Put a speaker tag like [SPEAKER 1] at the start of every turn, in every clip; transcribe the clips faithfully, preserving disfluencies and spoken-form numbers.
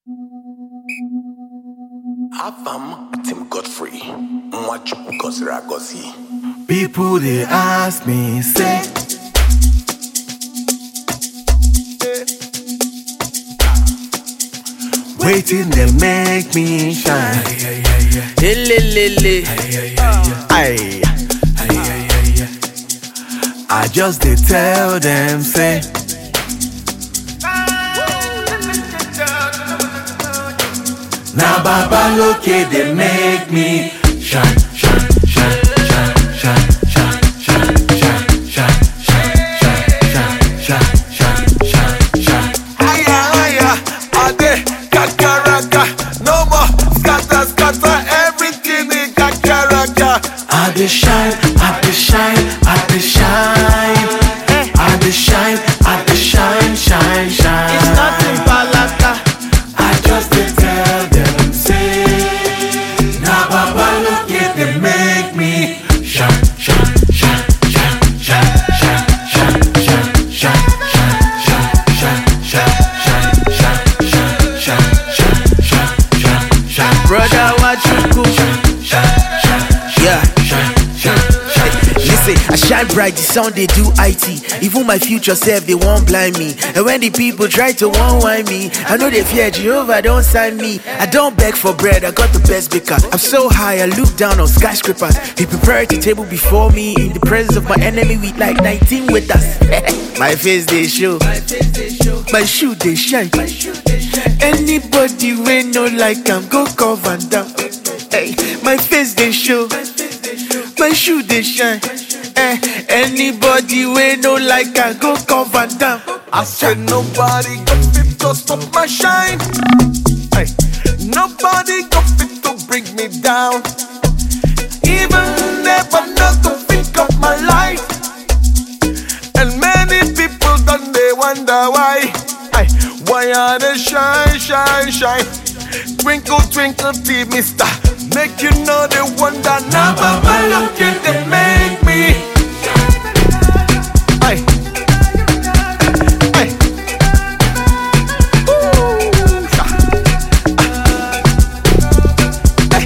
[SPEAKER 1] Avam Tim Godfrey, Mwachu Gozra Gozi.
[SPEAKER 2] People they ask me, say, waiting they make me shine. Aye. I just they tell them, say, now Baba look it, they make me shine, shine, shine, shine, shine, shine, shine, shine, shine, shine, shine, shine, shine, shine.
[SPEAKER 3] Higher, higher, ade, kakaraka. No more scatter, scatter, everything in kakaraka.
[SPEAKER 2] I dey shine, I dey shine, I dey shine, I dey shine, I dey shine, shine, shine.
[SPEAKER 3] It's nothing but laka.
[SPEAKER 2] I just dey tell them, say, now Baba look it, they make me shine, shine, shine, shine, shine, shine, shine, shine, shine, shine, shine, shine, shine, shine, shine, shine, shine, shine, shine, shine.
[SPEAKER 4] Brother, what you cook? Yeah. Listen, I shine bright, the sound they do I T. Even my future self, they won't blind me. And when the people try to one wine me, I know they fear Jehovah, don't sign me. I don't beg for bread, I got the best baker. I'm so high, I look down on skyscrapers. He prepared the table before me in the presence of my enemy with like nineteen with us. My face they show, my shoe they shine. Anybody we no like I'm go cover down. Hey, my face they show, my shoe they shine. Eh, anybody we no like I go cover down.
[SPEAKER 3] I said nobody got fit to stop my shine. Hey, nobody got fit to bring me down. Even never not to think of my life. And many people done they wonder why. Hey, why are they shine, shine, shine? Twinkle, twinkle, tea, mister. Make you know they wonder. Now, Baba, look at they make me. Hey. Hey. Ooh. Hey.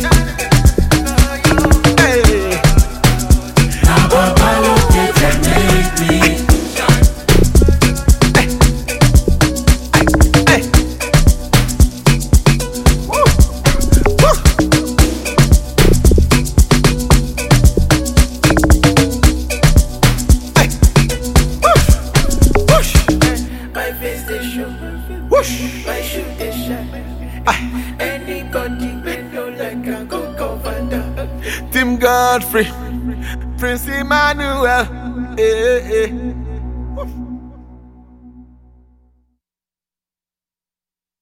[SPEAKER 3] Hey.
[SPEAKER 2] Now Baba look it, they make me.
[SPEAKER 3] Hey. Hey. Woo. Woo.
[SPEAKER 4] My face they show,
[SPEAKER 3] Whoosh.
[SPEAKER 4] my shoe they shine. Anybody we no like I go cover down.
[SPEAKER 3] Tim Godfrey, Prince Emmanuel, eh, eh.